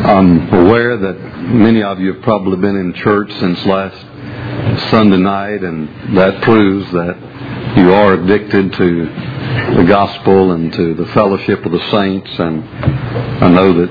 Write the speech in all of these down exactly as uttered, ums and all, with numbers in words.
I'm aware that many of you have probably been in church since last Sunday night, and that proves that you are addicted to the gospel and to the fellowship of the saints. And I know that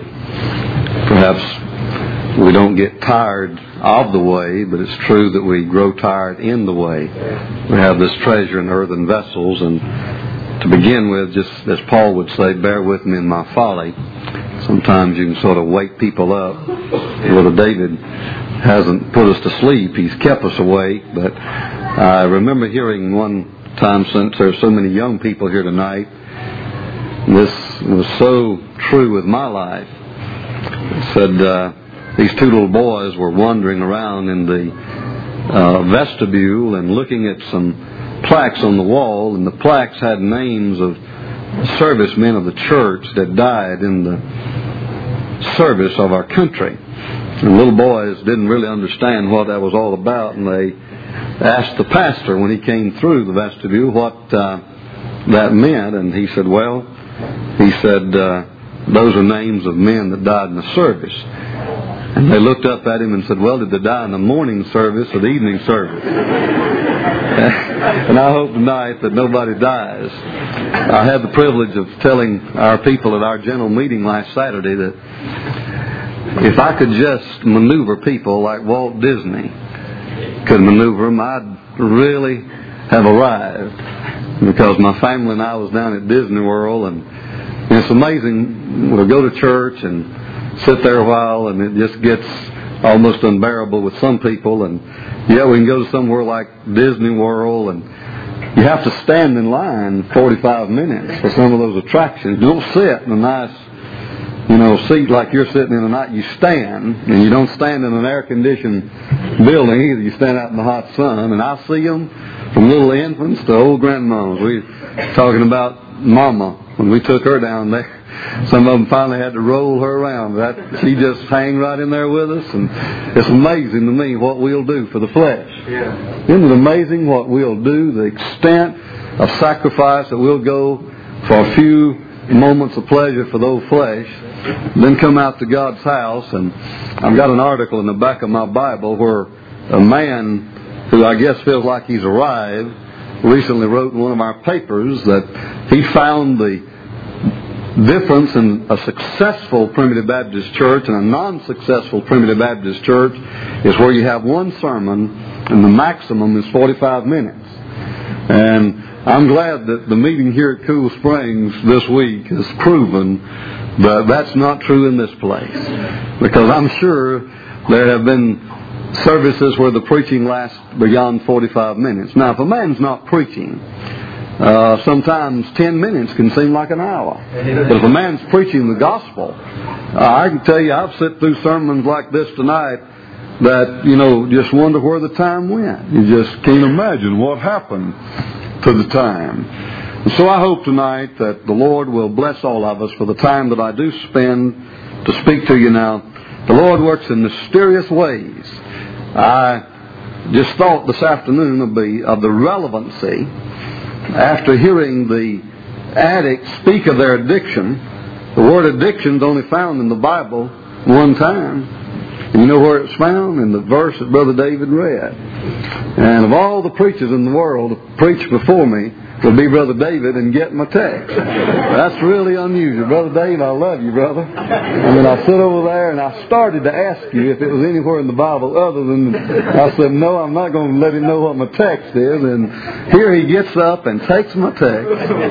perhaps we don't get tired of the way, but it's true that we grow tired in the way. We have this treasure in earthen vessels, and to begin with, just as Paul would say, bear with me in my folly. Sometimes you can sort of wake people up. Brother David hasn't put us to sleep. He's kept us awake. But I remember hearing one time, since there's so many young people here tonight, this was so true with my life. It said uh, these two little boys were wandering around in the uh, vestibule and looking at some plaques on the wall, and the plaques had names of servicemen of the church that died in the service of our country. And little boys didn't really understand what that was all about, and they asked the pastor when he came through the vestibule what uh, that meant, and he said, well, he said, uh, those are names of men that died in the service. And they looked up at him and said, well, did they die in the morning service or the evening service? And I hope tonight that nobody dies. I had the privilege of telling our people at our general meeting last Saturday that if I could just maneuver people like Walt Disney could maneuver them, I'd really have arrived. Because my family and I was down at Disney World, and it's amazing. We'll go to church and sit there a while, and it just gets almost unbearable with some people. And yeah, we can go to somewhere like Disney World, and you have to stand in line forty-five minutes for some of those attractions. You don't sit in a nice, you know, seat like you're sitting in tonight. You stand, and you don't stand in an air-conditioned building either. You stand out in the hot sun, and I see them from little infants to old grandmas. We were talking about Mama when we took her down there. Some of them finally had to roll her around. That she just hang right in there with us, and it's amazing to me what we'll do for the flesh. Yeah. Isn't it amazing what we'll do, the extent of sacrifice that we'll go for a few moments of pleasure for those flesh, then come out to God's house. And I've got an article in the back of my Bible where a man who I guess feels like he's arrived recently wrote in one of our papers that he found the difference in a successful Primitive Baptist church and a non-successful Primitive Baptist church is where you have one sermon and the maximum is forty-five minutes. And I'm glad that the meeting here at Cool Springs this week has proven that that's not true in this place. Because I'm sure there have been services where the preaching lasts beyond forty-five minutes. Now, if a man's not preaching, Uh, sometimes ten minutes can seem like an hour. But if a man's preaching the gospel, uh, I can tell you, I've sit through sermons like this tonight that, you know, just wonder where the time went. You just can't imagine what happened to the time. And so I hope tonight that the Lord will bless all of us for the time that I do spend to speak to you now. The Lord works in mysterious ways. I just thought this afternoon of the, of the relevancy after hearing the addicts speak of their addiction. The word addiction is only found in the Bible one time. And you know where it's found? In the verse that Brother David read. And of all the preachers in the world to preach before me will be Brother David and get my text. That's really unusual. Brother Dave, I love you, brother. And then I sit over there and I started to ask you if it was anywhere in the Bible other than, I said, no, I'm not going to let him know what my text is. And here he gets up and takes my text.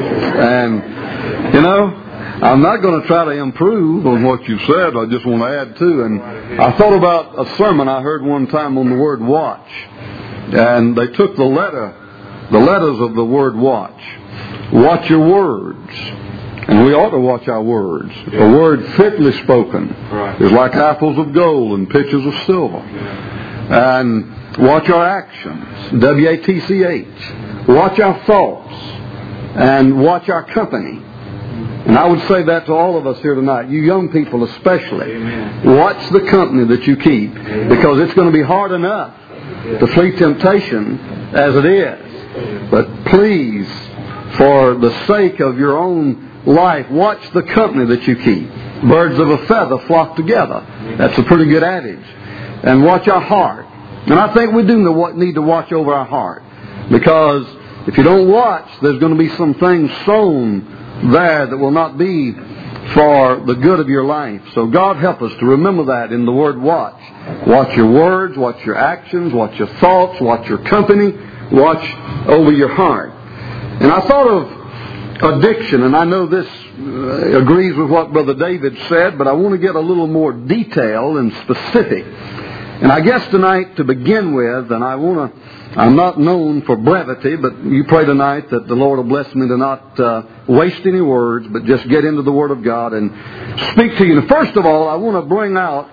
And, you know, I'm not going to try to improve on what you said. I just want to add to. And I thought about a sermon I heard one time on the word watch. And they took the letter The letters of the word watch. Watch your words. And we ought to watch our words. A word fitly spoken is like apples of gold and pitchers of silver. And watch our actions. W A T C H. Watch our thoughts. And watch our company. And I would say that to all of us here tonight, you young people especially. Watch the company that you keep. Because it's going to be hard enough to flee temptation as it is. But please, for the sake of your own life. Watch the company that you keep. Birds of a feather flock together. That's a pretty good adage. And watch our heart. And I think we do need to watch over our heart. Because if you don't watch, there's going to be some things sown there that will not be for the good of your life. So God help us to remember that in the word watch. Watch your words, watch your actions, watch your thoughts, watch your company, watch over your heart. And I thought of addiction, and I know this uh, agrees with what Brother David said, but I want to get a little more detail and specific. And I guess tonight to begin with, and I want to, I'm not known for brevity, but you pray tonight that the Lord will bless me to not uh, waste any words, but just get into the Word of God and speak to you. And first of all, I want to bring out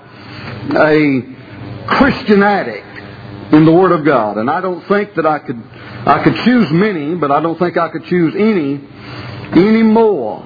a Christian addict in the Word of God. And I don't think that I could, I could choose many, but I don't think I could choose any, any more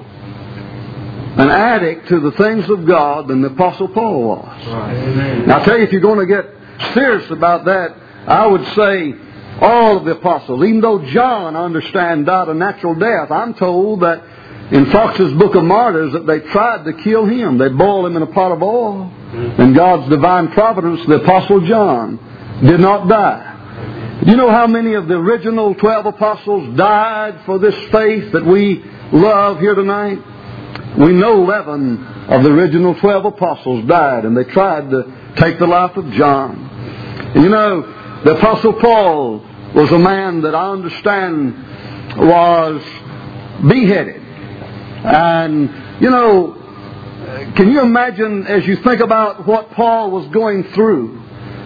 an addict to the things of God than the Apostle Paul was. Right. Now, I tell you, if you're going to get serious about that, I would say all of the apostles, even though John, I understand, died a natural death, I'm told that in Fox's Book of Martyrs that they tried to kill him. They boiled him in a pot of oil. In God's divine providence, the Apostle John did not die. Do you know how many of the original twelve apostles died for this faith that we love here tonight? We know eleven of the original twelve apostles died, and they tried to take the life of John. And you know, the Apostle Paul was a man that I understand was beheaded. And, you know, can you imagine as you think about what Paul was going through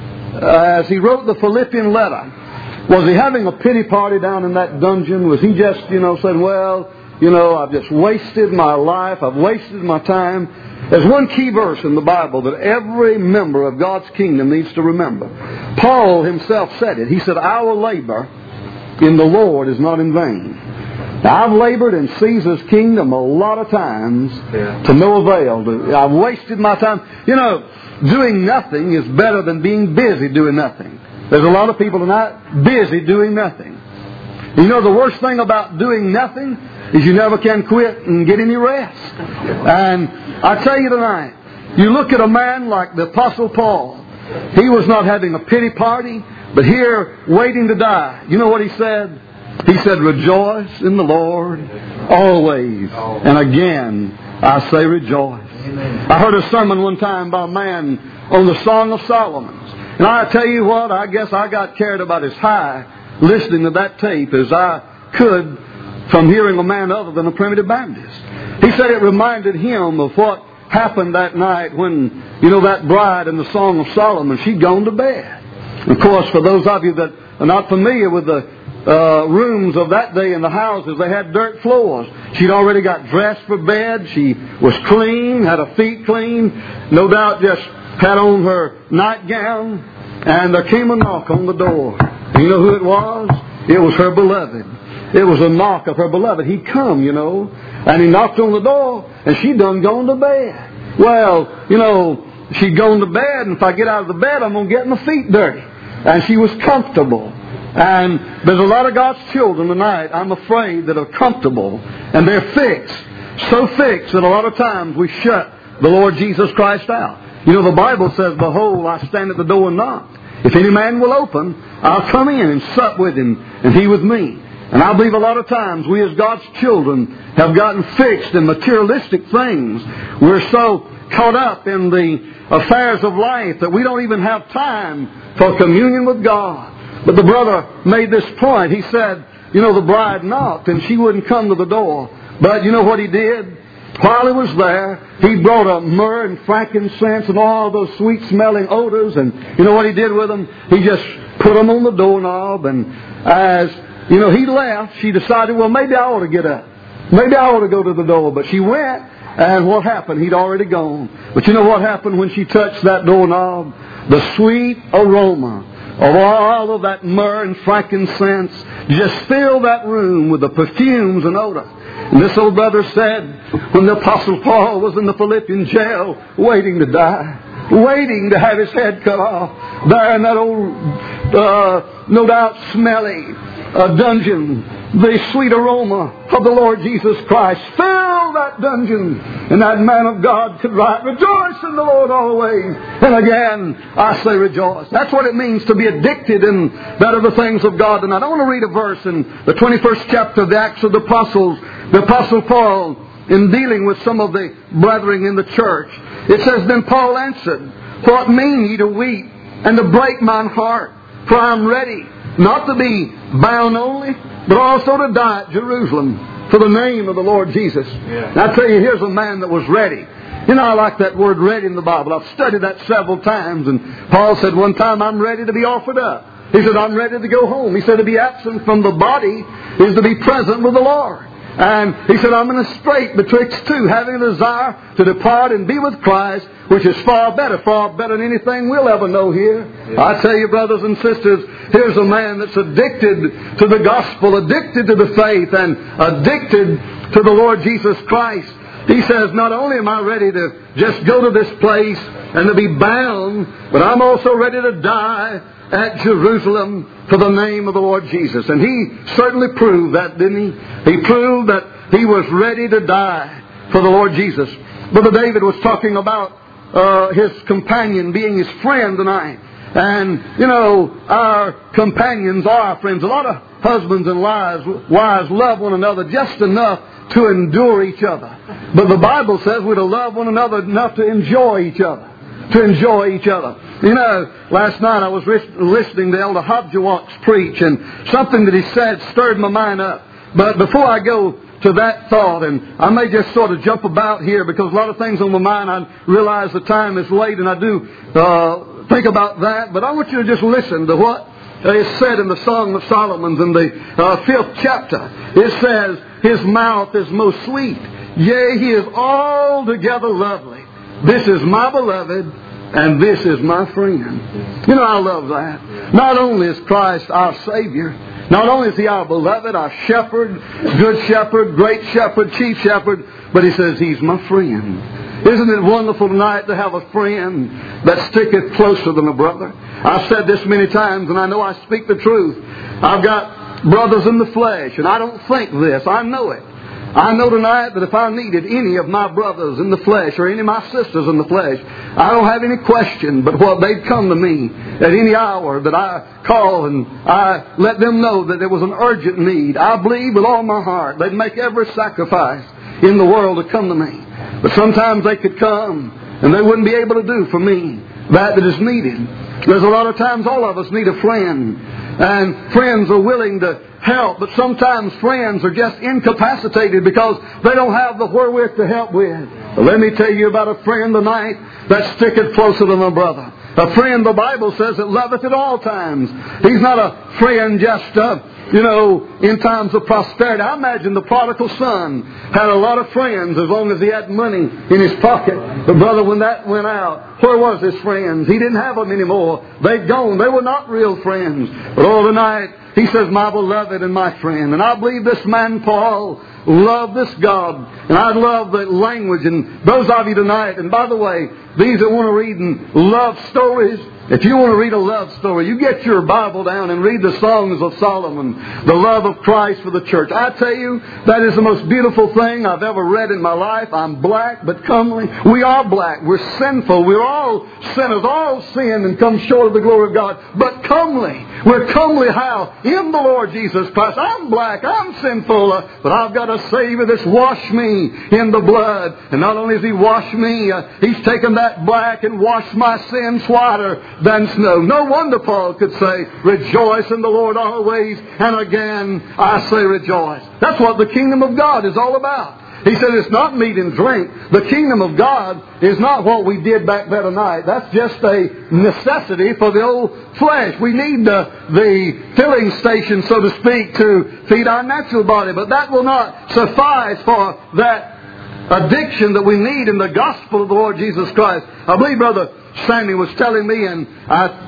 uh, as he wrote the Philippian letter? Was he having a pity party down in that dungeon? Was he just, you know, saying, well, you know, I've just wasted my life, I've wasted my time? There's one key verse in the Bible that every member of God's kingdom needs to remember. Paul himself said it. He said, our labor in the Lord is not in vain. Now, I've labored in Caesar's kingdom a lot of times yeah. to no avail. I've wasted my time. You know, doing nothing is better than being busy doing nothing. There's a lot of people tonight busy doing nothing. You know, the worst thing about doing nothing is you never can quit and get any rest. And I tell you tonight, you look at a man like the Apostle Paul. He was not having a pity party, but here waiting to die. You know what he said? He said, rejoice in the Lord always. And again, I say rejoice. I heard a sermon one time by a man on the Song of Solomon. And I tell you what, I guess I got carried about as high listening to that tape as I could from hearing a man other than a primitive Baptist. He said it reminded him of what happened that night when, you know, that bride in the Song of Solomon, she'd gone to bed. Of course, for those of you that are not familiar with the uh, rooms of that day in the houses, they had dirt floors. She'd already got dressed for bed. She was clean, had her feet clean, no doubt just had on her nightgown, and there came a knock on the door. You know who it was? It was her beloved. It was a knock of her beloved. He'd come, you know, and he knocked on the door, and she done gone to bed. Well, you know, she'd gone to bed, and if I get out of the bed, I'm going to get my feet dirty. And she was comfortable. And there's a lot of God's children tonight, I'm afraid, that are comfortable, and they're fixed. So fixed that a lot of times we shut the Lord Jesus Christ out. You know, the Bible says, behold, I stand at the door and knock. If any man will open, I'll come in and sup with him, and he with me. And I believe a lot of times we as God's children have gotten fixed in materialistic things. We're so caught up in the affairs of life that we don't even have time for communion with God. But the brother made this point. He said, you know, the bride knocked and she wouldn't come to the door. But you know what he did? While he was there, he brought a myrrh and frankincense and all those sweet-smelling odors. And you know what he did with them? He just put them on the doorknob. And as, you know, he left, she decided, well, maybe I ought to get up. Maybe I ought to go to the door. But she went, and what happened? He'd already gone. But you know what happened when she touched that doorknob? The sweet aroma of all of that myrrh and frankincense just filled that room with the perfumes and odor. And this old brother said, when the Apostle Paul was in the Philippian jail, waiting to die, waiting to have his head cut off, there in that old, uh, no doubt smelly uh, dungeon, the sweet aroma of the Lord Jesus Christ filled that dungeon, and that man of God could write, "Rejoice in the Lord always." And again, I say rejoice. That's what it means to be addicted in that of the things of God. And I want to read a verse in the twenty-first chapter of the Acts of the Apostles, the Apostle Paul, in dealing with some of the brethren in the church. It says, "Then Paul answered, What mean ye to weep, and to break mine heart? For I am ready, not to be bound only, but also to die at Jerusalem for the name of the Lord Jesus." Yeah. And I tell you, here's a man that was ready. You know, I like that word "ready" in the Bible. I've studied that several times. And Paul said one time, "I'm ready to be offered up." He said, "I'm ready to go home." He said, "To be absent from the body is to be present with the Lord." And he said, "I'm in a strait betwixt two, having a desire to depart and be with Christ, which is far better, far better than anything we'll ever know here." Yeah. I tell you, brothers and sisters, here's a man that's addicted to the gospel, addicted to the faith, and addicted to the Lord Jesus Christ. He says, "Not only am I ready to just go to this place and to be bound, but I'm also ready to die at Jerusalem for the name of the Lord Jesus." And he certainly proved that, didn't he? He proved that he was ready to die for the Lord Jesus. Brother David was talking about uh, his companion being his friend tonight. And, you know, our companions are our friends. A lot of husbands and wives, wives love one another just enough to endure each other. But the Bible says we're to love one another enough to enjoy each other. To enjoy each other. You know, last night I was listening to Elder Hobjawaks preach, and something that he said stirred my mind up. But before I go to that thought, and I may just sort of jump about here because a lot of things on my mind, I realize the time is late, and I do uh, think about that. But I want you to just listen to what is said in the Song of Solomon in the uh, fifth chapter. It says, "His mouth is most sweet, yea, he is altogether lovely. This is my beloved, and this is my friend." You know, I love that. Not only is Christ our Savior, not only is He our beloved, our shepherd, good shepherd, great shepherd, chief shepherd, but He says He's my friend. Isn't it wonderful tonight to have a friend that sticketh closer than a brother? I've said this many times, and I know I speak the truth. I've got brothers in the flesh, and I don't think this. I know it. I know tonight that if I needed any of my brothers in the flesh or any of my sisters in the flesh, I don't have any question but what they'd come to me at any hour that I call and I let them know that there was an urgent need. I believe with all my heart they'd make every sacrifice in the world to come to me. But sometimes they could come and they wouldn't be able to do for me that that is needed. There's a lot of times all of us need a friend. And friends are willing to help, but sometimes friends are just incapacitated because they don't have the wherewith to help with. But let me tell you about a friend tonight that sticketh closer than a brother. A friend, the Bible says, that loveth at all times. He's not a friend just, uh, you know, in times of prosperity. I imagine the prodigal son had a lot of friends as long as he had money in his pocket. But brother, when that went out, where was his friends? He didn't have them anymore. They'd gone. They were not real friends. But all tonight, he says, "My beloved and my friend." And I believe this man, Paul, loved this God. And I love the language. And those of you tonight, and by the way, these that want to read love stories, if you want to read a love story, you get your Bible down and read the Songs of Solomon, the love of Christ for the church. I tell you, that is the most beautiful thing I've ever read in my life. I'm black but comely. We are black. We're sinful. We're all sinners. All sin and come short of the glory of God. But comely. We're comely how? In the Lord Jesus Christ. I'm black. I'm sinful. Uh, but I've got a Savior that's washed me in the blood. And not only has He washed me, uh, He's taken that black and washed my sins whiter than snow. No wonder Paul could say, "Rejoice in the Lord always." And again, I say rejoice. That's what the kingdom of God is all about. He said it's not meat and drink. The kingdom of God is not what we did back there tonight. That's just a necessity for the old flesh. We need the, the filling station, so to speak, to feed our natural body. But that will not suffice for that addiction that we need in the gospel of the Lord Jesus Christ. I believe Brother Sammy was telling me, and I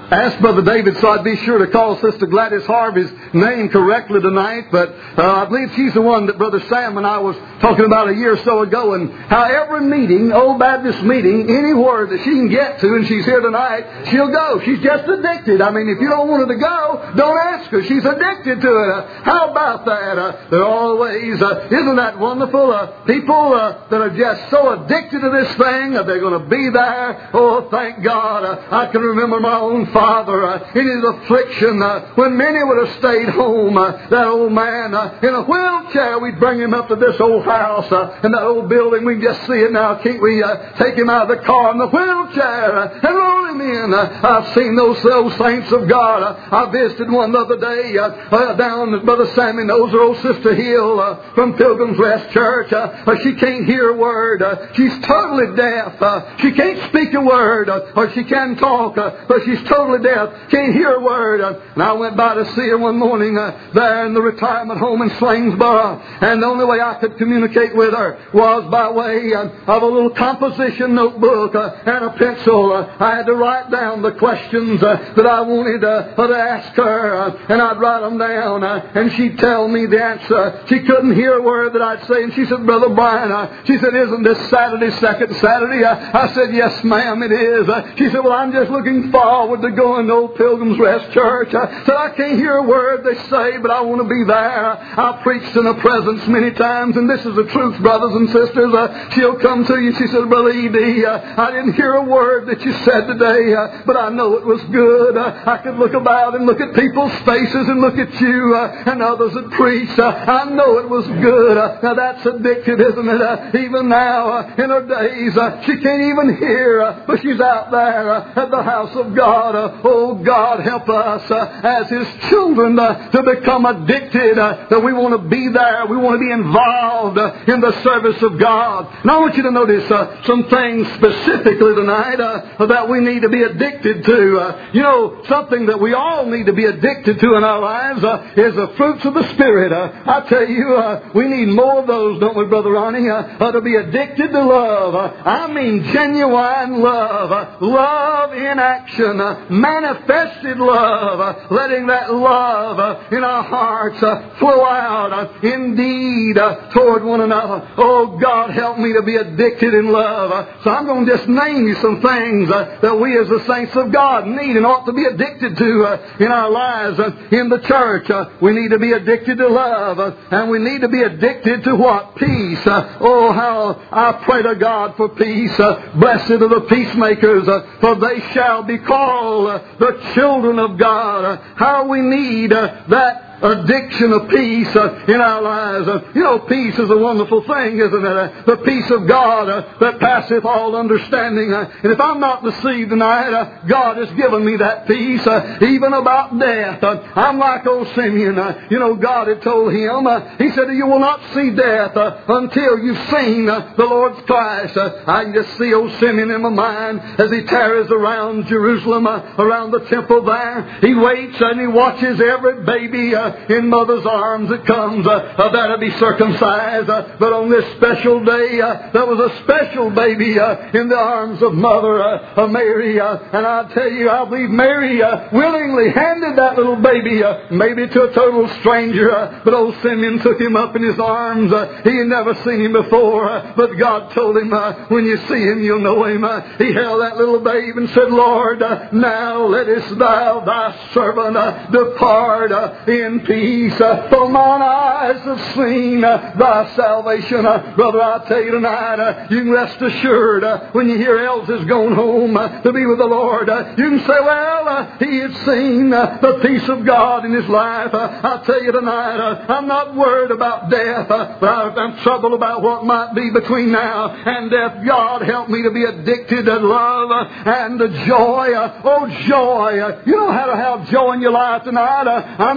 asked Brother David so I'd be sure to call Sister Gladys Harvey's name correctly tonight, but uh, I believe she's the one that Brother Sam and I was talking about a year or so ago, and how every meeting, Old Baptist meeting, any word that she can get to, and she's here tonight, she'll go. She's just addicted. I mean, if you don't want her to go, don't ask her. She's addicted to it. Uh, how about that? Uh, there are always, uh, isn't that wonderful? Uh, people uh, that are just so addicted to this thing, uh, they're going to be there. Oh, thank God. Uh, I can remember my own father uh, in his affliction uh, when many would have stayed home. Uh, that old man uh, in a wheelchair, we'd bring him up to this old house uh, in that old building. We can just see it now. Can't we uh, take him out of the car in the wheelchair uh, and roll him in? Uh, I've seen those, those saints of God. Uh, I visited one the other day uh, uh, down at Brother Sammy knows her old Sister Hill uh, from Pilgrim's Rest Church. Uh, uh, she can't hear a word. Uh, she's totally deaf. Uh, she can't speak a word, uh, or she can talk, uh, but she's totally deaf. Can't hear a word. Uh, and I went by to see her one morning uh, there in the retirement home in Slingsboro, and the only way I could communicate with her was by way uh, of a little composition notebook uh, and a pencil. Uh, I had to write down the questions uh, that I wanted uh, to ask her, uh, and I'd write them down, uh, and she'd tell me the answer. She couldn't hear a word that I'd say, and she said, Brother Brian, uh, she said, isn't this Saturday, second Saturday? Uh, I said, yes, ma'am, it is. Uh, she said, well, I'm just looking forward to going to Old Pilgrim's Rest Church. I said, I can't hear a word they say, but I want to be there. I've preached in her presence many times, and this is the truth, brothers and sisters. Uh, she'll come to you. She said, Brother E D, uh, I didn't hear a word that you said today, uh, but I know it was good. Uh, I could look about and look at people's faces and look at you uh, and others that preach. Uh, I know it was good. Uh, now that's addicted, isn't it? Uh, even now, uh, in her days, uh, she can't even hear, uh, but she's out there uh, at the house of God. Uh, oh, God, help us uh, as His children uh, to become addicted, uh, that we want to be there. We want to be involved uh, in the service of God. And I want you to notice uh, some things specifically tonight uh, that we need to be addicted to. Uh, you know, something that we all need to be addicted to in our lives uh, is the fruits of the Spirit. Uh, I tell you, uh, we need more of those, don't we, Brother Ronnie, uh, uh, to be addicted to love. Uh, I mean genuine love. Uh, love in action. Uh, manifested love. Uh, letting that love uh, in our hearts uh, flow out uh, indeed uh, toward one another. Oh, God, help me to be addicted in love. Uh, so I'm going to just name you some things uh, that we as the saints of God need and ought to be addicted to uh, in our lives uh, in the church. Uh, we need to be addicted to love, uh, and we need to be addicted to what? Peace. Uh, oh, how I pray to God for peace. Uh, blessed are the peacemakers, uh, for they shall be called uh, the children of God. Uh, how we need uh, that addiction of peace uh, in our lives. Uh, you know, peace is a wonderful thing, isn't it? Uh, the peace of God uh, that passeth all understanding. Uh, and if I'm not deceived tonight, uh, God has given me that peace, uh, even about death. Uh, I'm like old Simeon. Uh, you know, God had told him, uh, He said, you will not see death uh, until you've seen uh, the Lord's Christ. Uh, I can just see old Simeon in my mind as he tarries around Jerusalem, uh, around the temple there. He waits and he watches every baby uh, in mother's arms that comes uh, uh, that'll be circumcised. Uh, but on this special day, uh, there was a special baby uh, in the arms of Mother uh, uh, Mary. Uh, and I tell you, I believe Mary uh, willingly handed that little baby uh, maybe to a total stranger. Uh, but old Simeon took him up in his arms. Uh, he had never seen him before. Uh, but God told him, uh, when you see him, you'll know him. Uh, he held that little babe and said, Lord, uh, now lettest thou thy servant uh, depart uh, in peace, uh, for mine eyes have seen uh, thy salvation. Uh, brother, I tell you tonight, uh, you can rest assured uh, when you hear else is going home uh, to be with the Lord, uh, you can say, well, uh, he had seen uh, the peace of God in his life. Uh, I tell you tonight, uh, I'm not worried about death, uh, but I'm troubled about what might be between now and death. God, help me to be addicted to love uh, and to joy. Uh, oh, joy. Uh, you know how to have joy in your life tonight. Uh, I'm going to give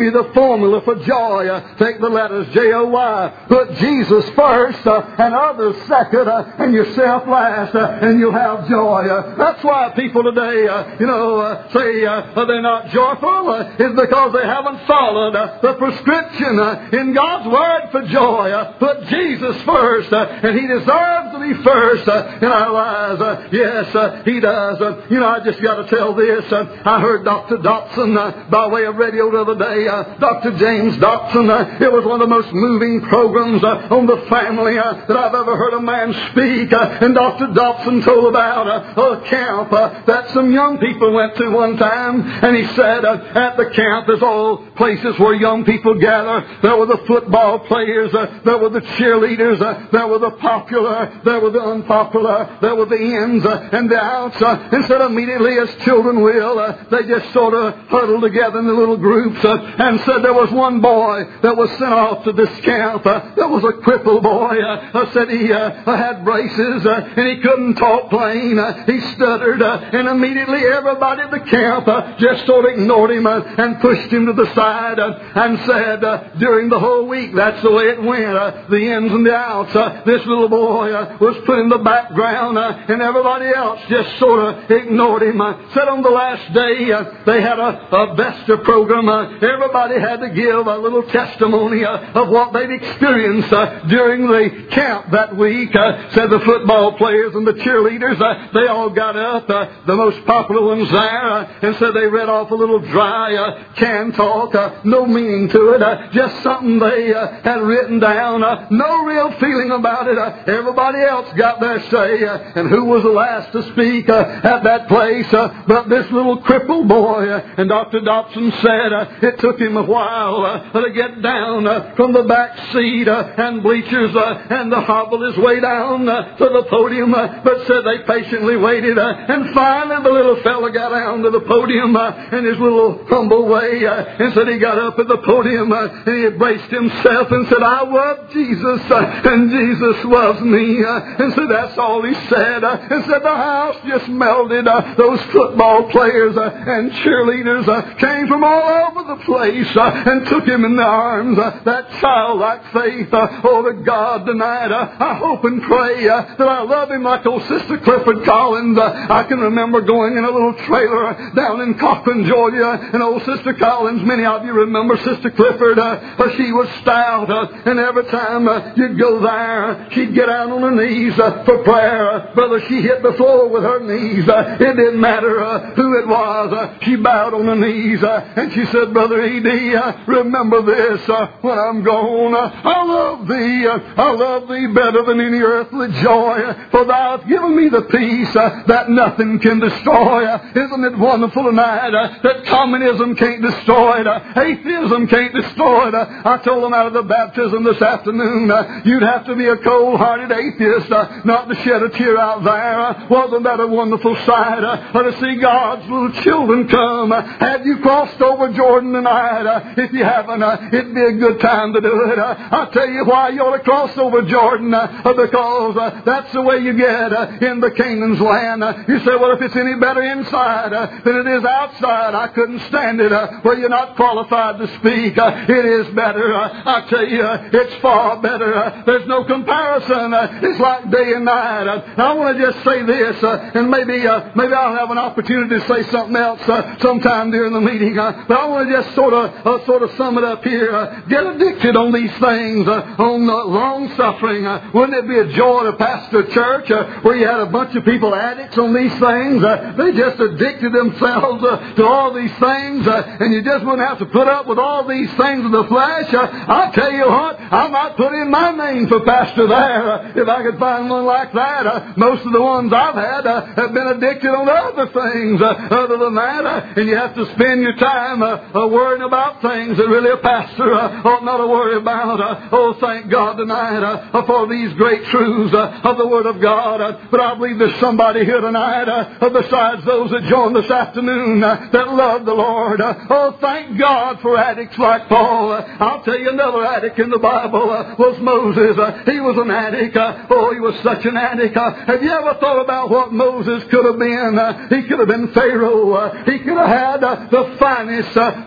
give you the formula for joy. Uh, take the letters J O Y. Put Jesus first uh, and others second uh, and yourself last, uh, and you'll have joy. Uh, that's why people today, uh, you know, uh, say uh, they're not joyful. Uh, it's because they haven't followed uh, the prescription uh, in God's Word for joy. Uh, put Jesus first, uh, and He deserves to be first uh, in our lives. Uh, yes, uh, He does. Uh, you know, I just got to tell this. Uh, I heard Doctor Dobson uh, by way of radio the other day. Uh, Doctor James Dobson. Uh, it was one of the most moving programs uh, on the family uh, that I've ever heard a man speak. Uh, and Doctor Dobson told about uh, a camp uh, that some young people went to one time. And he said, uh, at the camp, there's all places where young people gather. There were the football players. Uh, there were the cheerleaders. Uh, there were the popular. There were the unpopular. There were the ins uh, and the outs. Uh, and said immediately, as children will, uh, they just sort of huddled together in the little groups. Uh, and said there was one boy that was sent off to this camp. Uh, that was a crippled boy. Uh, uh, said he uh, had braces uh, and he couldn't talk plain. Uh, he stuttered. Uh, and immediately everybody at the camp uh, just sort of ignored him uh, and pushed him to the side uh, and said uh, during the whole week that's the way it went. Uh, the ins and the outs. Uh, this little boy uh, was put in the background uh, and everybody else just sort of ignored him. Uh, said on the last day uh, they had a, a Vesta program. Uh, everybody had to give a little testimony uh, of what they'd experienced uh, during the camp that week. Uh, said the football players and the cheerleaders, uh, they all got up, uh, the most popular ones there, uh, and said they read off a little dry uh, can talk, uh, no meaning to it, uh, just something they uh, had written down, uh, no real feeling about it. Uh, everybody else got their say, uh, and who was the last to speak uh, at that place uh, but this little crippled boy. Uh, and Doctor Dobson said uh, it took him a while uh, to get down uh, from the back seat uh, and bleachers uh, and to hobble his way down uh, to the podium, uh, but said they patiently waited uh, and finally the little fella got down to the podium uh, in his little humble way uh, and said he got up at the podium uh, and he embraced himself and said, I love Jesus uh, and Jesus loves me, uh, and said that's all he said, uh, and said the house just melted. Uh, those football players uh, and cheerleaders uh, came from all over the place uh, and took him in their arms. Uh, that childlike faith, uh, oh, to God tonight, uh, I hope and pray uh, that I love him like old Sister Clifford Collins. Uh, I can remember going in a little trailer uh, down in Cochran, Georgia, and old Sister Collins, many of you remember Sister Clifford, uh, uh, she was stout, uh, and every time uh, you'd go there, she'd get out on her knees uh, for prayer. Uh, brother, she hit the floor with her knees. Uh, it didn't matter uh, who it was. Uh, she bowed on her knees, uh, and she said, Brother E D, uh, remember this, uh, when I'm gone, uh, I love thee, uh, I love thee better than any earthly joy, for thou hast given me the peace uh, that nothing can destroy. Uh, isn't it wonderful tonight uh, that communism can't destroy it, uh, atheism can't destroy it. Uh, I told them out of the baptism this afternoon, uh, you'd have to be a cold-hearted atheist uh, not to shed a tear out there. Uh, wasn't that a wonderful sight uh, to see God's little children come? Uh, have you crossed over Jordan tonight? Uh, if you haven't, uh, it'd be a good time to do it. Uh, I'll tell you why you ought to cross over Jordan, uh, because uh, that's the way you get uh, in the Canaan's land. Uh, you say, well, if it's any better inside uh, than it is outside, I couldn't stand it. Uh, well, you're not qualified to speak. Uh, it is better. Uh, I tell you, uh, it's far better. Uh, there's no comparison. Uh, it's like day and night. Uh, I want to just say this, uh, and maybe uh, maybe I'll have an opportunity to say something else uh, sometime during the meeting. Uh, but I want to just sort of uh, sort of sum it up here. Uh, get addicted on these things, uh, on uh, long suffering. Uh, wouldn't it be a joy to pastor a church uh, where you had a bunch of people addicts on these things? Uh, they just addicted themselves uh, to all these things, uh, and you just wouldn't have to put up with all these things of the flesh. Uh, I'll tell you what, I might put in my name for pastor there uh, if I could find one like that. Uh, most of the ones I've had uh, have been addicted on other things uh, other than that, uh, and you have to spend your time uh, uh, worrying about things that really a pastor uh, ought not to worry about. Uh, oh, thank God tonight uh, for these great truths uh, of the Word of God. Uh, but I believe there's somebody here tonight uh, besides those that joined this afternoon uh, that love the Lord. Uh, oh, thank God for addicts like Paul. Uh, I'll tell you another addict in the Bible uh, was Moses. Uh, he was an addict. Uh, oh, he was such an addict. Uh, have you ever thought about what Moses could have been? Uh, he could have been Pharaoh. Uh, he could have had uh, the finest uh, there was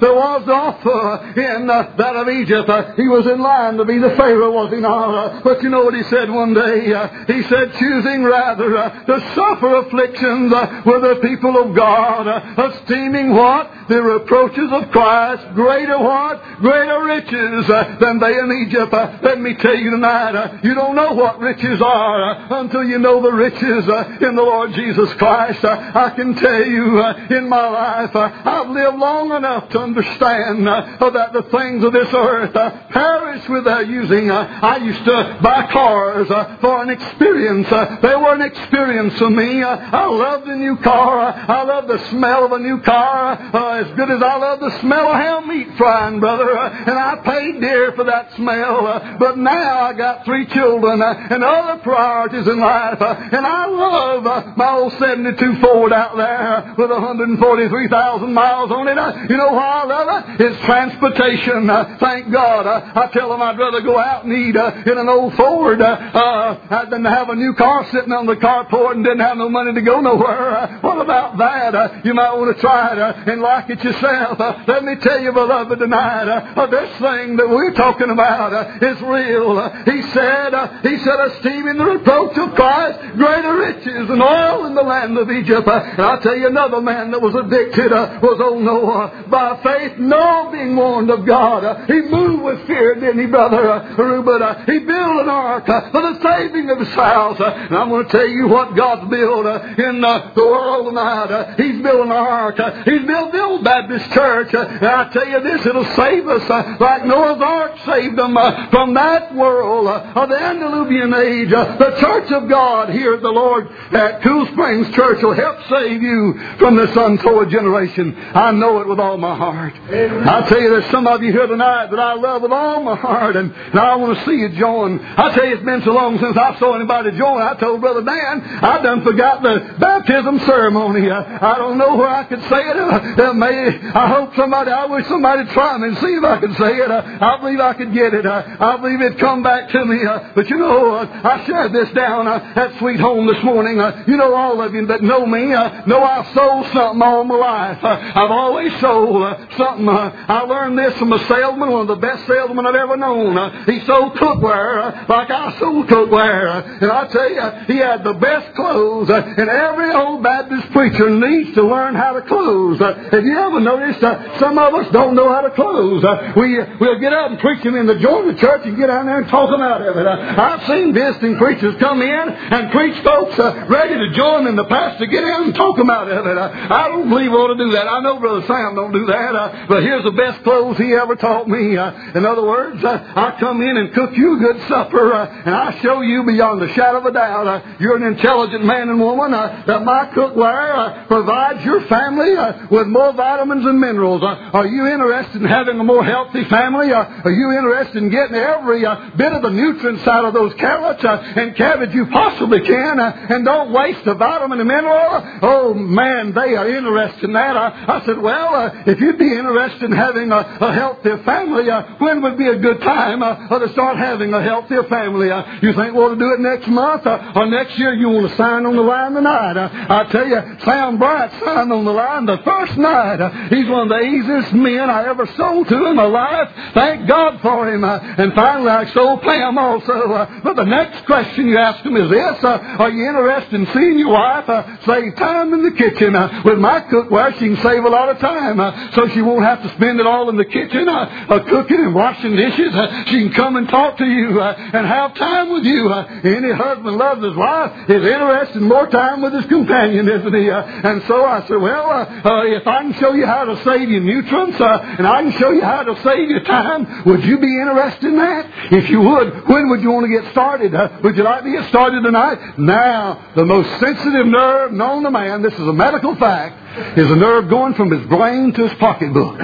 was the offer in uh, that of Egypt. Uh, he was in line to be the Pharaoh, was he not? Uh, but you know what he said one day? Uh, he said, choosing rather uh, to suffer afflictions uh, with the people of God, uh, esteeming what? The reproaches of Christ, greater what? Greater riches uh, than they in Egypt. Uh, let me tell you tonight, uh, you don't know what riches are uh, until you know the riches uh, in the Lord Jesus Christ. Uh, I can tell you uh, in my life, uh, I've lived long enough to understand uh, that the things of this earth uh, perish without using. Uh, I used to buy cars uh, for an experience. Uh, they were an experience for me. Uh, I loved a new car. Uh, I love the smell of a new car uh, as good as I love the smell of ham meat frying, brother. Uh, and I paid dear for that smell. Uh, but now I got three children uh, and other priorities in life. Uh, and I love uh, my old seventy-two Ford out there with one hundred forty-three thousand miles on it. Uh, you know why I love it? It's transportation. Uh, thank God. Uh, I tell them I'd rather go out and eat uh, in an old Ford uh, uh, than to have a new car sitting on the carport and didn't have no money to go nowhere. Uh, what about that? Uh, you might want to try it uh, and like it yourself. Uh, let me tell you, beloved, tonight, uh, uh, this thing that we're talking about uh, is real. Uh, he said, uh, he said, esteeming the reproach of Christ, greater riches than oil in the land of Egypt. Uh, and I'll tell you, another man that was addicted uh, was old Noah. By faith, Noah being warned of God. Uh, he moved with fear, didn't he, brother uh, Reuben? Uh, he built an ark uh, for the saving of his house. Uh, and I'm going to tell you what God's built uh, in uh, the world tonight. Uh, he's built an ark. Uh, he's built the old Baptist church. Uh, and I tell you this, it'll save us uh, like Noah's ark saved them uh, from that world uh, of the antediluvian age. Uh, the church of God here at the Lord at Cool Springs Church will help save you from this untoward generation. I know it with all my heart. Amen. I tell you, there's some of you here tonight that I love with all my heart, and, and I want to see you join. I tell you, it's been so long since I saw anybody join. I told Brother Dan, I done forgot the baptism ceremony. Uh, I don't know where I could say it. Uh, uh, may, I hope somebody, I wish somebody would try me and see if I could say it. Uh, I believe I could get it. Uh, I believe it'd come back to me. Uh, but you know, uh, I shared this down uh, at Sweet Home this morning. Uh, you know, all of you that know me uh, know I've sold something all my life. Uh, I've always sold uh, something. Uh, I learned this from a salesman, one of the best salesmen I've ever known. Uh, he sold cookware uh, like I sold cookware. Uh, and I tell you, he had the best clothes. Uh, and every old Baptist preacher needs to learn how to close. Uh, have you ever noticed uh, some of us don't know how to close? Uh, we, uh, we'll get up and preach them in the join the church and get down there and talk them out of it. Uh, I've seen visiting preachers come in and preach folks uh, ready to join in the pastor get in and talk them out of it. Uh, I don't believe we ought to do that. I know Brother Sam don't do that. Uh, but here's the best clothes he ever taught me. Uh, in other words, uh, I come in and cook you a good supper uh, and I show you beyond the shadow of a doubt uh, you're an intelligent man and woman uh, that my cookware uh, provides your family uh, with more vitamins and minerals. Uh, are you interested in having a more healthy family? Uh, are you interested in getting every uh, bit of the nutrients out of those carrots uh, and cabbage you possibly can uh, and don't waste the vitamin and mineral? Oh man, they are interested in that. I, I said, well, uh, if you'd be interested in having a, a healthier family, uh, when would be a good time uh, to start having a healthier family? Uh, you think we'll do it next month uh, or next year? You want to sign on the line tonight? Uh, I tell you, Sam Bryant signed on the line the first night. Uh, he's one of the easiest men I ever sold to in my life. Thank God for him. Uh, and finally, I sold Pam also. Uh, but the next question you ask him is this: uh, Are you interested in seeing your wife uh, save time in the kitchen? Uh, with my cookware, she can save a lot of time, uh, so she won't have to spend it all in the kitchen uh, uh, cooking and washing dishes. Uh, she can come and talk to you uh, and have time with you. Uh, any husband loves his wife is interested in more time with his companion, isn't he? Uh, and so I said, well, uh, uh, if I can show you how to save you nutrients uh, and I can show you how to save you time, would you be interested in that? If you would, when would you want to get started? Uh, would you like to get started tonight? Now, the most sensitive nerve known to man, this is a medical fact, is a nerve going from his brain to his pocketbook.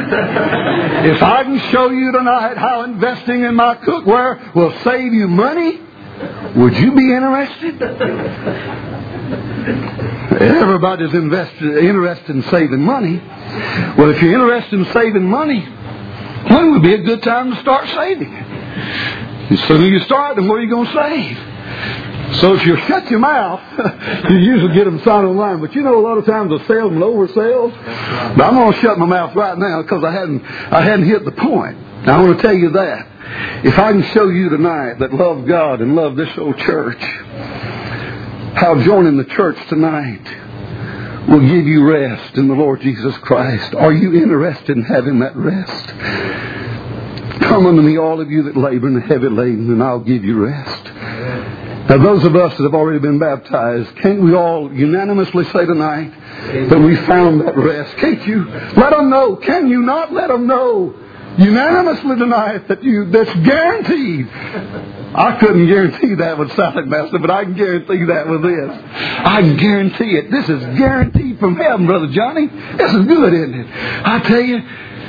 If I can show you tonight how investing in my cookware will save you money, would you be interested? Everybody's invested, interested in saving money. Well, if you're interested in saving money, when would be a good time to start saving? The sooner you start, the more you're going to save. So if you shut your mouth, you usually get them signed online. But you know, a lot of times the salesman oversells. But I'm going to shut my mouth right now because I hadn't, I hadn't hit the point. Now I want to tell you that. If I can show you tonight that love God and love this old church, how joining the church tonight will give you rest in the Lord Jesus Christ. Are you interested in having that rest? Come unto me, all of you that labor and are heavy laden, and I'll give you rest. Now, those of us that have already been baptized, can't we all unanimously say tonight that we found that rest? Can't you let them know? Can you not let them know unanimously tonight that you that's guaranteed? I couldn't guarantee that with Silent Master, but I can guarantee that with this. I can guarantee it. This is guaranteed from heaven, Brother Johnny. This is good, isn't it? I tell you,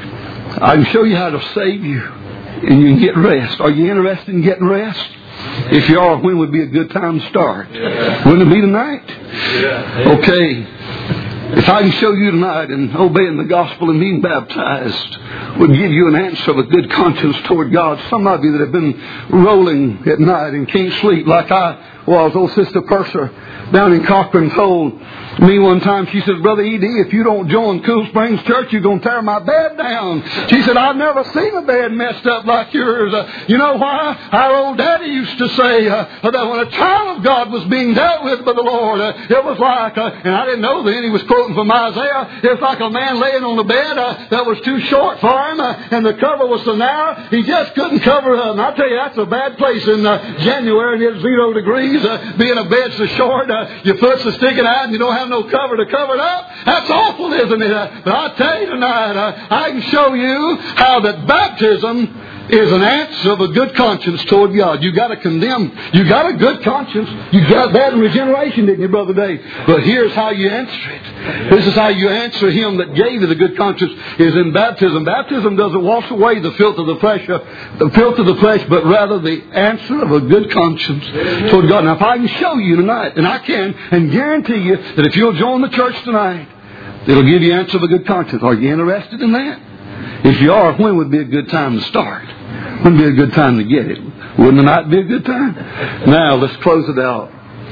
I can show you how to save you, and you can get rest. Are you interested in getting rest? If you are, when would be a good time to start? Yeah. Wouldn't it be tonight? Yeah. Okay. If I can show you tonight and obeying the gospel and being baptized would give you an answer of a good conscience toward God. Some of you that have been rolling at night and can't sleep like I was. Old Sister Purser down in Cochran told me one time, she said, Brother E D, if you don't join Cool Springs Church, you're going to tear my bed down. She said, I've never seen a bed messed up like yours. Uh, you know why? Our old daddy used to say uh, that when a child of God was being dealt with by the Lord, uh, it was like, uh, and I didn't know then, he was quoting from Isaiah, it was like a man laying on a bed uh, that was too short for him, uh, and the cover was so narrow, he just couldn't cover up. And I tell you, that's a bad place in uh, January, and it's zero degrees, uh, being a bed so short, uh, your foot's are sticking out, and you don't have no cover to cover it up. That's awful, isn't it? Uh, but I tell you tonight, uh, I can show you how that baptism is an answer of a good conscience toward God. You got to condemn. You got a good conscience. You got that in regeneration, didn't you, Brother Dave? But here's how you answer it. This is how you answer Him that gave you the good conscience, is in baptism. Baptism doesn't wash away the filth of the flesh, uh, the filth of the flesh, but rather the answer of a good conscience toward God. Now, if I can show you tonight, and I can, and guarantee you that if you'll join the church tonight, it'll give you answer of a good conscience. Are you interested in that? If you are, when would be a good time to start? When would be a good time to get it? Wouldn't the night be a good time? Now, let's close it out.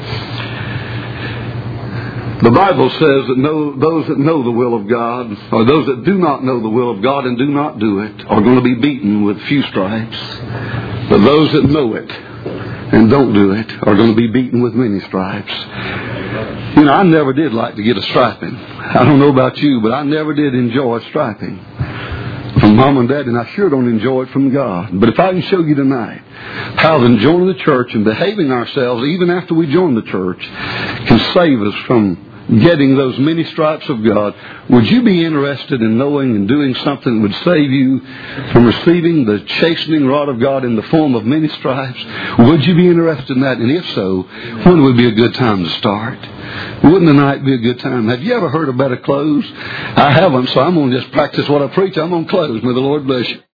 The Bible says that know, those that know the will of God, or those that do not know the will of God and do not do it, are going to be beaten with few stripes. But those that know it and don't do it are going to be beaten with many stripes. You know, I never did like to get a striping. I don't know about you, but I never did enjoy striping from Mom and Dad, and I sure don't enjoy it from God. But if I can show you tonight how then joining the church and behaving ourselves even after we join the church can save us from getting those many stripes of God, would you be interested in knowing and doing something that would save you from receiving the chastening rod of God in the form of many stripes? Would you be interested in that? And if so, when would be a good time to start? Wouldn't the night be a good time? Have you ever heard of better close? I haven't, so I'm going to just practice what I preach. I'm going to close. May the Lord bless you.